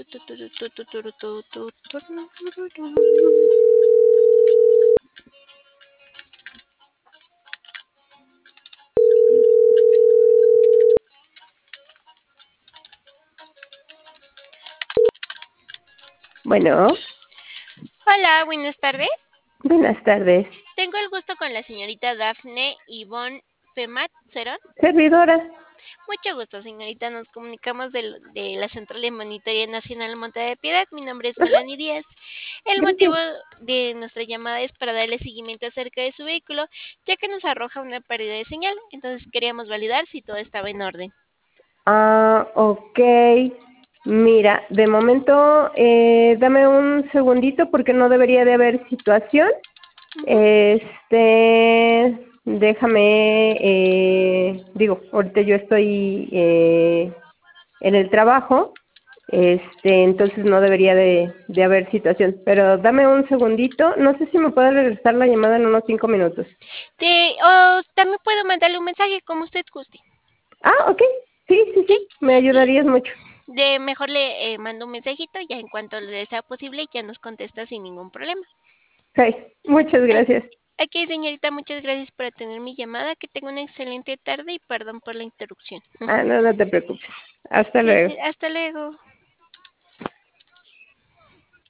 Bueno, Hola, buenas tardes. buenas tardes. Tengo el gusto con la señorita Dafne Ivonne Femat Cerón. Servidora. Mucho gusto, señorita. Nos comunicamos de la Central de Monitoría Nacional Monte de Piedad. Mi nombre es Ajá, Melanie Díaz. El motivo gracias. de nuestra llamada es para darle seguimiento acerca de su vehículo, ya que nos arroja una pérdida de señal. Entonces queríamos validar si todo estaba en orden. Ok. Mira, de momento, dame un segundito porque no debería de haber situación. Ujú. Déjame, ahorita yo estoy en el trabajo, entonces no debería de haber situación. Pero dame un segundito. No sé si me puede regresar la llamada en unos 5 minutos. O también puedo mandarle un mensaje como usted guste. Ok. Sí, sí, ¿Sí? sí. Me ayudarías mucho. De mejor le mando un mensajito, ya en cuanto le sea posible ya nos contesta sin ningún problema. Ok. Muchas Ah, gracias. Ok, señorita, muchas gracias por atender mi llamada. Que tenga una excelente tarde y perdón por la interrupción. No, no te preocupes. Hasta luego. Gracias, hasta luego.